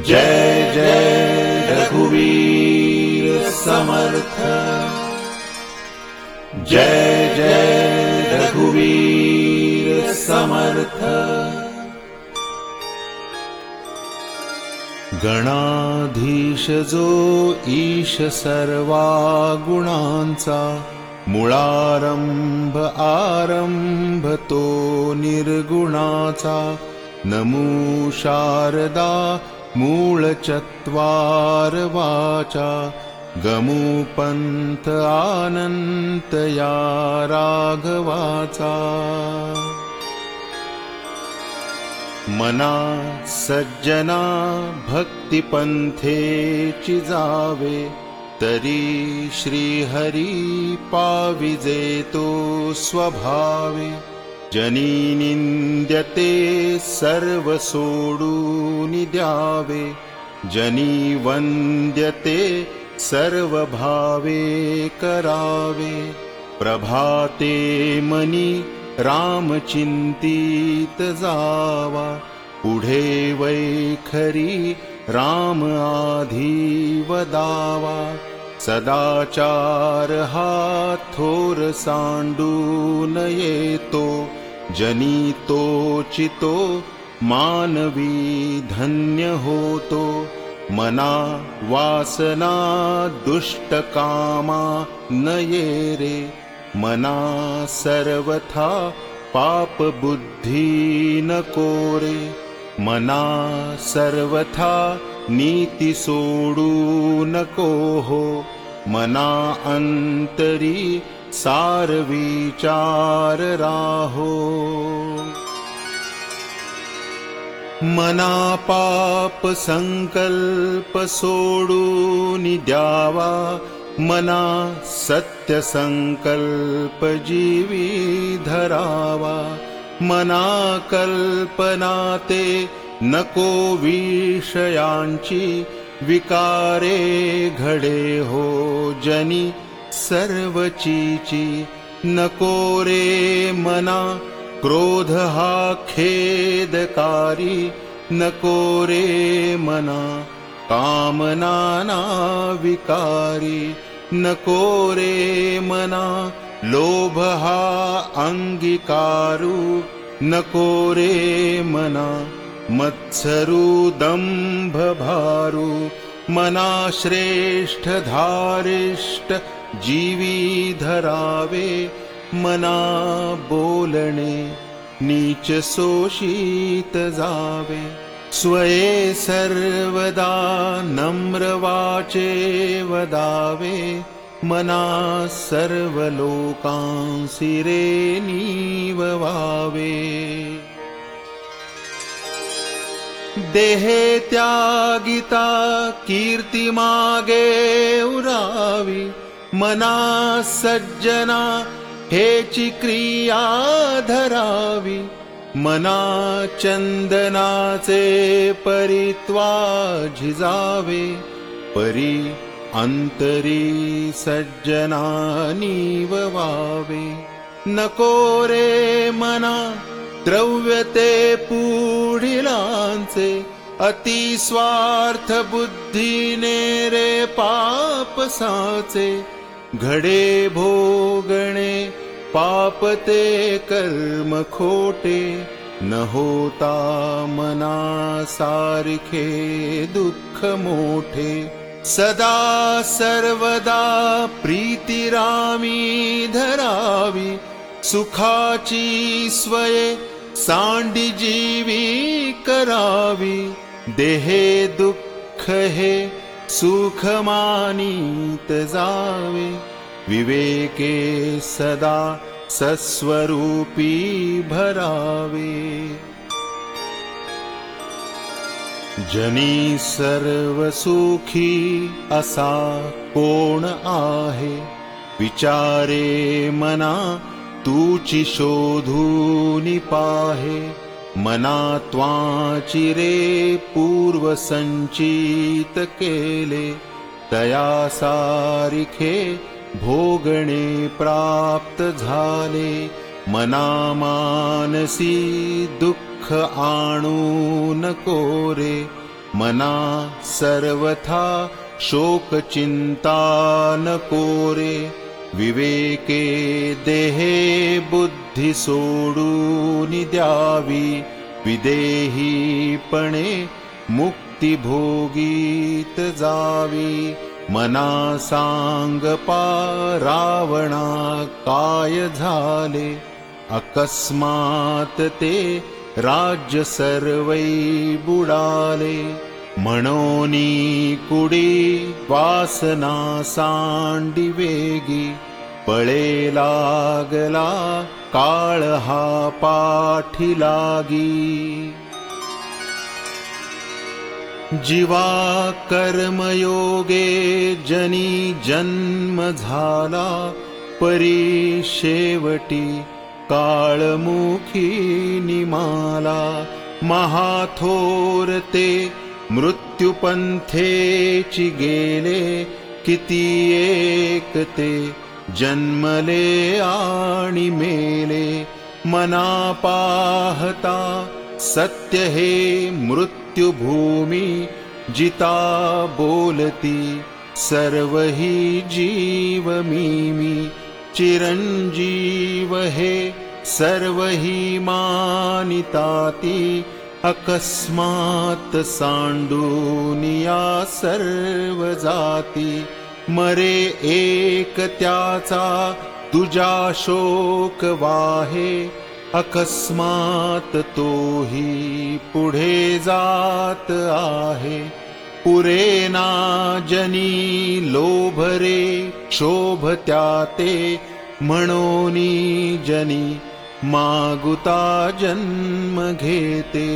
जय जय रघुवीर समर्थ। जय जय रघुवीर समर्थ। गणाधीश जो ईश सर्वा गुणांचा, मुळारंभ आरंभ तो निर्गुणाचा। नमो शारदा मूळ चत्वार वाचा, गमो पंथ आनंत या राघवाचा। मना सज्जना भक्तिपंथेची जावे, तरी श्रीहरी पाविजे तो स्वभावे। जनी निंद्यते सर्व सोडून द्यावे, जनी वंद्यते सर्व भावे करावे। प्रभाते मनी राम चिंतित जावा, पुढे वैखरी राम आधी वदावा। सदाचार हा थोर सांडून येतो, जनी तोचितो मानवी धन्य होतो। मना वासना दुष्ट कामा न ये रे, मना सर्वथा पाप बुद्धी नको रे। मना सर्वथा नीती सोडू नको हो, मना अंतरी सार विचार राहो। मना पाप संकल्प सोडून द्यावा, मना सत्य संकल्प जीवी धरावा। मना कल्पना ते नको विषयांची, विकारे घडे हो जनी सर्वचीची। नको रे मना क्रोध हा खेदकारी, नको रे मना कामना ना विकारी। नको रे मना लोभ हा अंगीकारू, नको रे मना मत्सरू दंभ भारू। मना श्रेष्ठ धारिष्ट जीवी धरावे, मना बोलणे नीच शोषित जावे। स्वये सर्वदा नम्र वाचे वदावे, मना सर्व लोकांसी रे नीववावे। देहे त्यागिता कीर्ती मागे उरावी, मना सज्जना हेची क्रिया धरावी। मना चंदनाचे परित्वा झिजावे, परी अंतरी सज्जना नीववावे। नको रे मना द्रव्यते पुढिलांचे, अति स्वार्थ बुद्धीने रे पाप साचे। घडे भोगणे पाप ते कर्म खोटे, न होता मना सारखे दुःख मोठे। सदा सर्वदा प्रीती रामी धरावी, सुखाची स्वये सांडी जीवी करावी। देहे दुःख हे सुख मानीत जावे, विवेके सदा सस्वरूपी भरावे। जनी सर्व सुखी असा कोण आहे, विचारे मना तूची शोधून पाहे। मना त्वाची रे पूर्व संचित केले, तया सारिखे भोगणे प्राप्त झाले। मना मानसी दुःख आणू नको रे, मना सर्वथा शोक चिंता नको रे. विवेके देहे बुद्धी सोडून द्यावी. विदेहीपणे मुक्ती भोगीत जावी. मना सांगपा रावणा काय झाले. अकस्मात ते राज्य सर्वै बुडाले. म्हणोनी कुडी वासना सांडी वेगी. पळे लागला काळ हा पाठी लागी. जीवा कर्मयोगे जनी जन्म झाला. परी शेवटी काळमुखी निमाला. महाथोर ते मृत्युपंथेची गेले. किती एक ते जन्मले आणि मेले. मना पाहता सत्य हे मृत्युभूमी. जिता बोलती सर्व ही जीव मी. चिरंजीव हे सर्व ही मानिताती. अकस्मात सांडूनिया सर्व जाती. मरे एक त्याचा तुझा शोक वाहे. अकस्मात तोही पुढे जात आहे. पुरेना जनी लोभरे शोभत्या ते. म्हणोनी जनी मागुता जन्म घेते.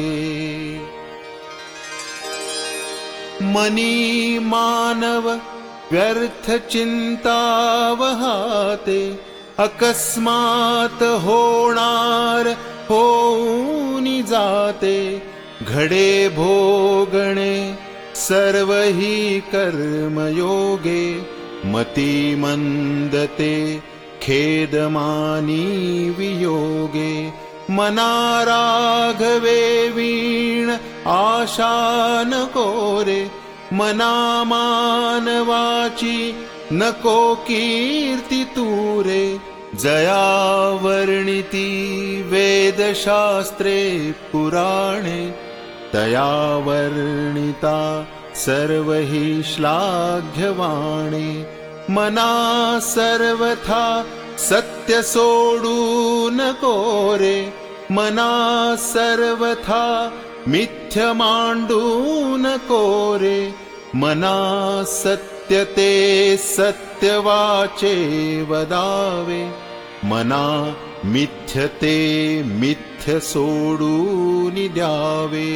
मनी मानव व्यर्थ चिंता वहाते. अकस्मात होणार होऊनी जाते. घडे भोगणे सर्व ही कर्मयोगे. मती मंदते खेदमानी वियोगे. मना राघवे वीण आशा नको रे. मना मानवाची नको कीर्ती तूरे. जया वर्णिती वेदशास्त्रे पुराणे. तया वर्णिता सर्व ही श्लाघ्यवाणे. मना सर्वथा सत्य सोडू नको रे. मना सर्वथा मिथ्य मांडू नको रे. मना सत्य ते सत्य वाचे वदावे. मना मिथ्य ते मिथ्य सोडून द्यावे.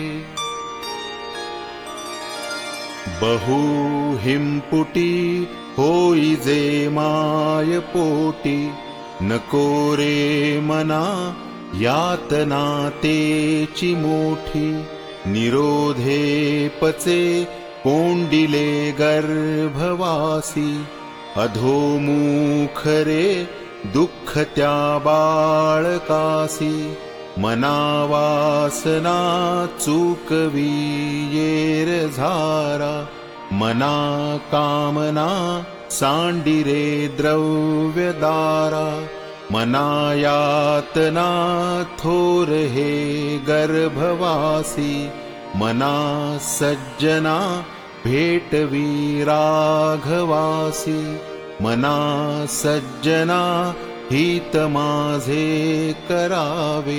बहु हिंपुटी होई जे माय पोटी. नको रे मना यातना तेची मोठी. निरोधे पचे कोंडिले गर्भवासी. अधोमुख रे दुःख त्या बाळकासी. मना वासना चूकवी येर झारा. मना कामना सांडिरे द्रव्यदारा. मना यातना थोर हे गर्भवासी. मना सज्जना भेटवी राघवासी. मना सज्जना हित माझे करावे.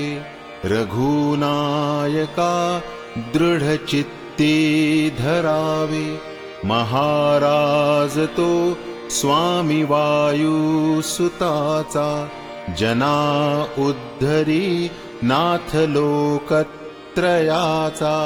रघुनायका दृढ चित्ती धरावे. महाराज तो स्वामी वायू सुताचा. जना उद्धरी नाथ लोकत्रयाचा.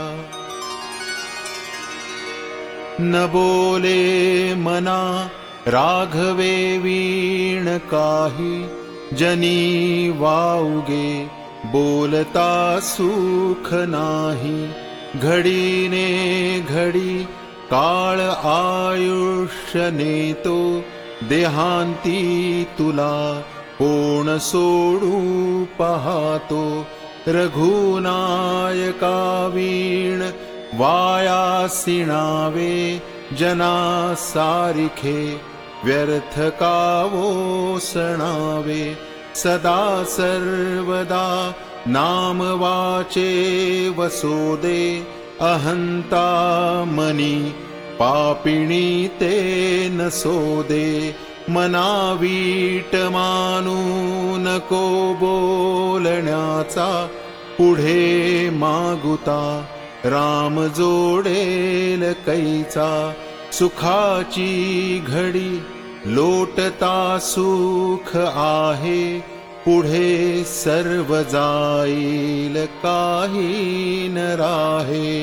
न बोले मना राघवे वीण काही. जनी वाऊगे बोलता सुख नाही. घडीने घडी काळ आयुष्य नेतो. देहांती तुला कोण सोडू पाहतो. रघुनायका वीण वायासिणावे जना सारिखे व्यर्थ कावो सणावे सदा सर्वदा नाम वाचे वसोदे अहंता मनी पापिणी ते नसोदे मनावीट मानू नको बोलण्याचा पुढे मागुता राम जोडेल कैचा सुखाची घडी लोटता सुख आहे पुढे सर्व जाईल काही न राहे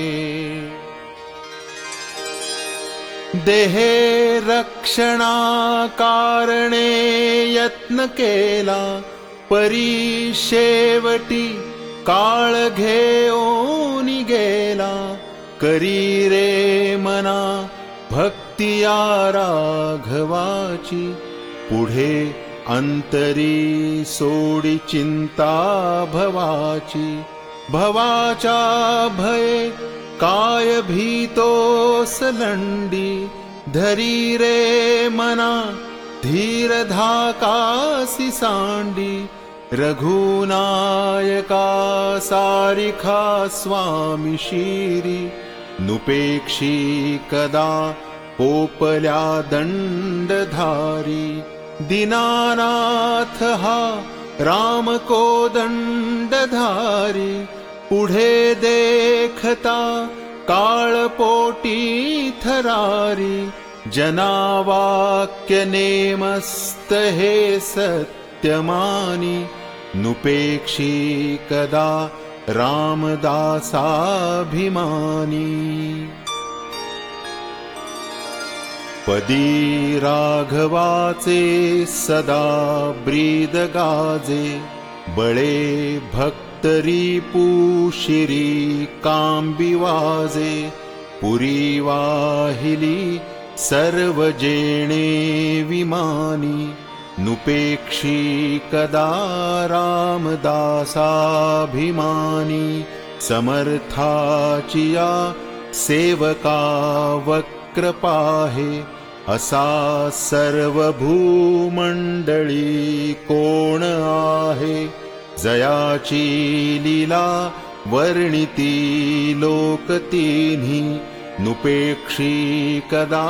देहे रक्षणा कारणे यत्न केला परी शेवटी काळ घेऊन गेला करी रे मना भक्तिया राघवाची पुढे अंतरी सोडी चिंता भवाची भवाचा भय काय भीतोस लंडी धरी रे मना धीर धाकासी सांडी रघुनायका सारिखा स्वामी शिरी नुपेक्षी कदा पोपल्या दंडधारी दीनानाथ हा राम को दंडधारी पुढे देखता काळपोटी थरारी जनावाक्य नेमस्त हे सत्यमानी नुपेक्षी कदा रामदासाभिमानी पदी राघवाचे सदा ब्रीद गाजे बळे भक्तरी पुशिरी कांबी वाजे पुरी वाहिली सर्व जेणे विमानी नुपेक्षी कदा रामदासाभिमानी समर्थाचिया सेवका वक्र पाहे असा सर्व भूमंडळी कोण आहे जयाची लीला वर्णिती लोक तिन्ही नुपेक्षी कदा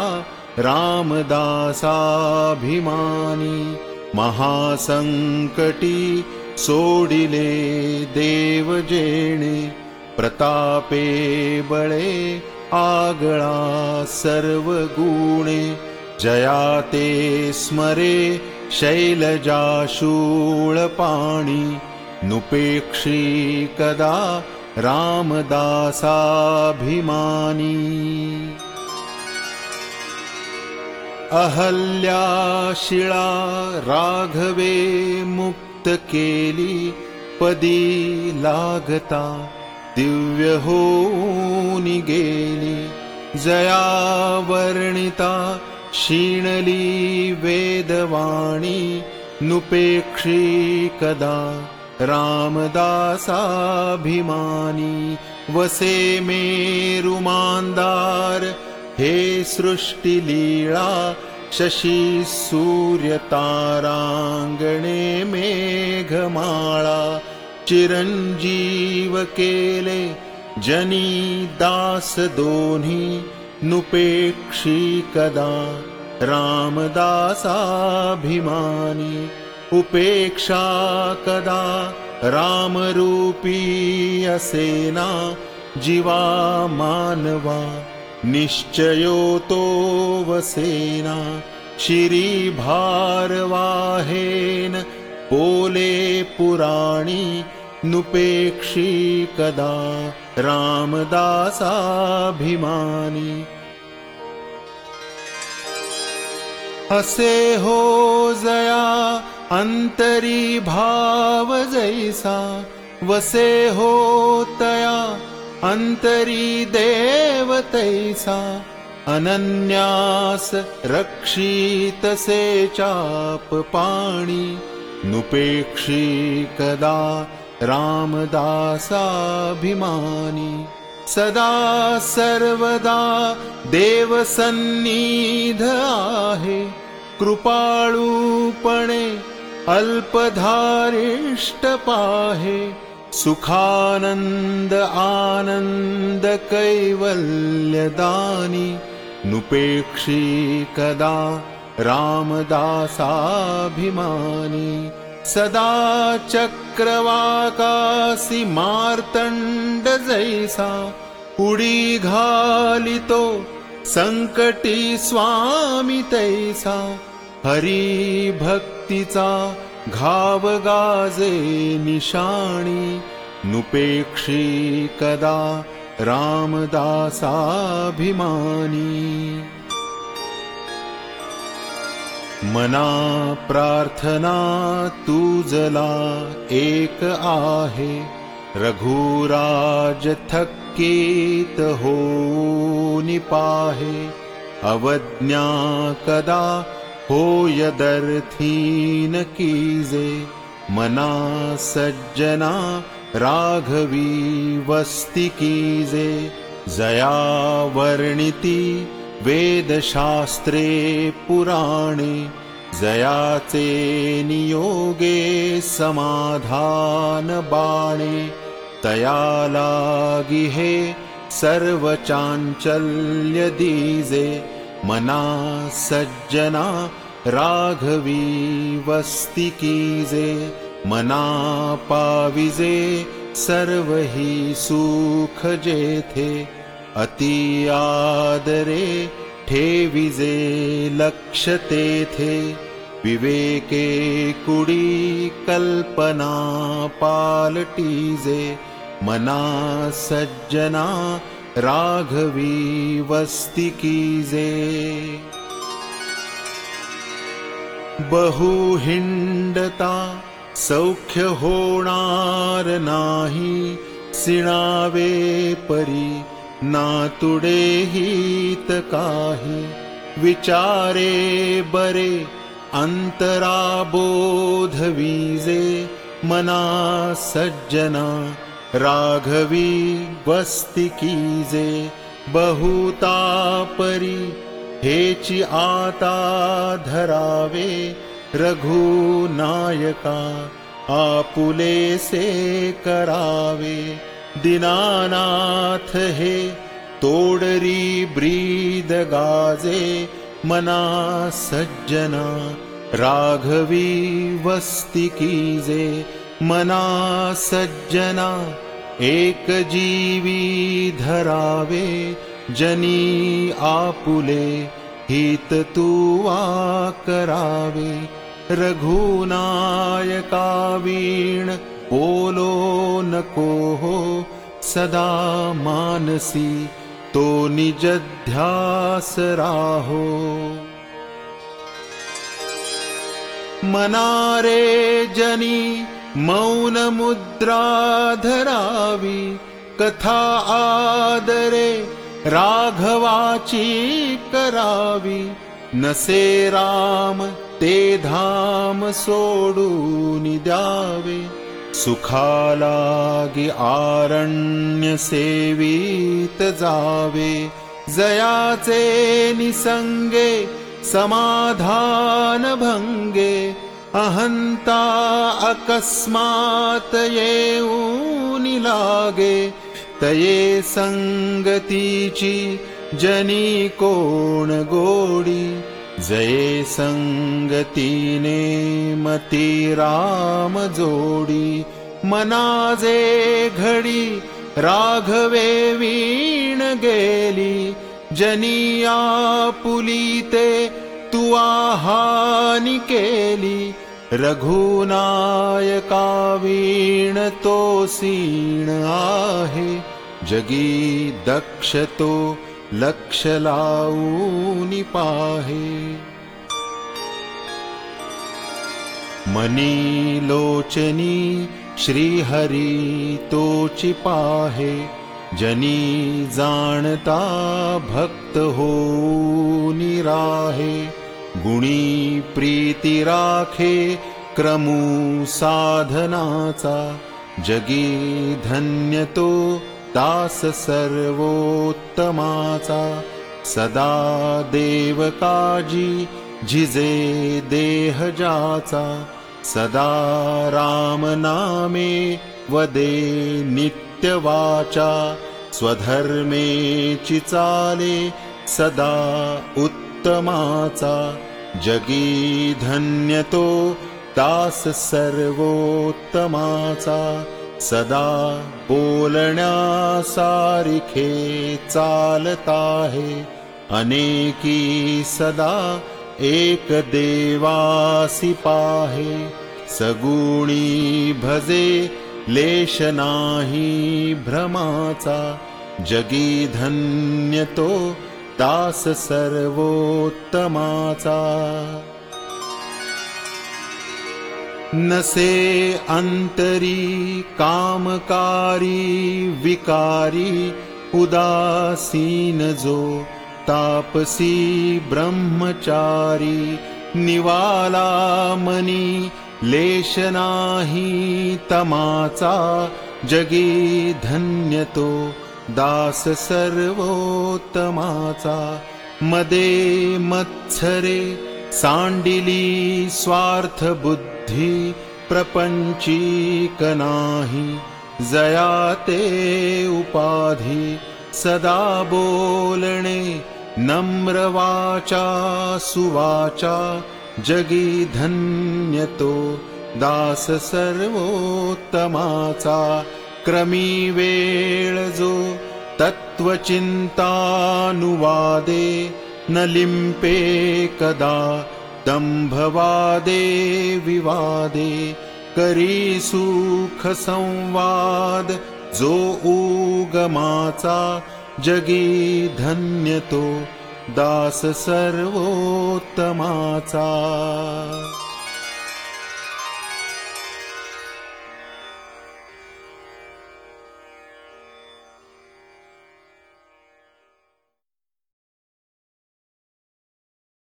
रामदासाभिमानी महासंकटी सोडिले देव जेणे प्रतापे बळे आगळा सर्व गुणे जयाते स्मरे शैलजाशूळ पाणी नुपेक्षी कदा रामदासाभिमानी अहल्या शिळा राघवे मुक्त केली पदी लागता दिव्य होऊन गेली जया वर्णिता क्षीणली वेदवाणी नुपेक्षी कदा रामदासाभिमानी वसे मेरुमांदार हे सृष्टी लीळा शशी सूर्य तारांगणे मेघमाळा चिरंजीव केले जनी दास दोन्ही नुपेक्षी कदा रामदासाभिमानी उपेक्षा कदा रामरूपी असेना जीवा मानवा निश्चयो तो वसेना शिरी भारवाहेन बोले पुराणी नुपेक्षी कदा रामदासाभिमानी असे हो जया अंतरी भाव जैसा वसे हो तया अंतरी देव तैसा अनन्यास रक्षित से चाप पाणी नुपेक्षी कदा रामदासाभिमानी सदा सर्वदा देवसन्निध आहे. कृपाळूपणे अल्पधारिष्ट पाहे. सुखानंद आनंद कैवल्यदानी. नुपेक्षी कदा रामदासाभिमानी. सदा चक्रवाकासी मार्तंड जैसा. उडी घालितो संकटी स्वामी तैसा. हरी भक्तीचा घाव गाजे निशाणी. नुपेक्षी कदा रामदासाभिमानी. मना प्रार्थना तुझला एक आहे. रघुराज थक्कीत होनी पाहे. अवज्ञा कदा होयदर्थीन कीजे. मना सज्जना राघवी वस्ती कीजे. जया वर्णिती वेदशास्त्रे पुराणे. जयाचे नियोगे समाधान बाणे. तया लागी हे सर्व चांचल्य दीजे. मना सज्जना राघवी वस्ती कीजे. मना पाविजे सर्व ही सुख जेथे. अति आदरे ठेविजे लक्ष तेथे. विवेके कुडी कल्पना पालटीजे. मना सज्जना राघवी वस्ती कीजे. बहु हिंडता सौख्य होणार नाही. सिणावे परी नातुडे हित काही. विचारे बरे अंतरा बोधविजे. मना सज्जना राघवी वस्ती कीजे. बहुता परी हेची आता धरावे. रघुनायका आपुलेसे करावे. दीनानाथ हे तोडरी ब्रीद गाजे. मना सज्जना राघवी वस्ती कीजे. मना सज्जना एक जीवी धरावे. जनी आपुले हित तुवा करावे. रघुनायका वीण बोलो नको हो. सदा मानसी तो निज ध्यास राहो. मनारे जनी मौन मुद्रा धरावी. कथा आदरे राघवाची करावी. नसे राम ते धाम सोडून द्यावे. सुखालागी आरण्य सेवित जावे. जयाचे निसंगे समाधान भंगे. अहंता अकस्मात येऊन लागे. तये संगतीची जनी कोण गोडी. जये संगतीने मती राम जोडी. मनाजे घडी राघवे वीण गेली. जनी आपुलीते तुआ हानी केली. रघुनायका वीण तो सीण आहे. जगी दक्ष तो लक्ष लावूनी पाहे. मनी लोचनी श्रीहरी तोची पाहे. जनी जाणता भक्त होऊनी राहे. गुणी प्रीती राखे क्रमू साधनाचा. जगी धन्य तो दास सर्वोत्तमाचा, सदा देवकाजी झिजे देह जाचा, सदा राम नामे वदे नित्य वाचा, स्वधर्मेची चाले सदा उत्तमाचा, जगी धन्य तो दास सर्वोत्तमाचा, सदा बोलण्यासारिखे चालत आहे, अनेकी सदा एक देवासी पाहे, सगुणी भजे लेश नाही भ्रमाचा, जगी धन्य तो दास सर्वोत्तमाचा. नसे अंतरी कामकारी विकारी, उदासीन जो तापसी ब्रह्मचारी, निवाला मनी लेश नाही तमाचा, जगी धन्य तो दास सर्वोत्तमाचा. मदे मत्सरे सांडिली स्वार्थ बुद्धी, प्रपंचीक नाही जयाते उपाधी, सदा बोलणे नम्र वाचा सुवाचा, जगी धन्य तो दास सर्वोत्तमाचा. क्रमी वेळ जो तत्वचिंतानुवादे, न लिंपे कदा दंभवादे विवादे, करी सुख संवाद जो उगमाचा, जगी धन्य तो दास सर्वोत्तमाचा.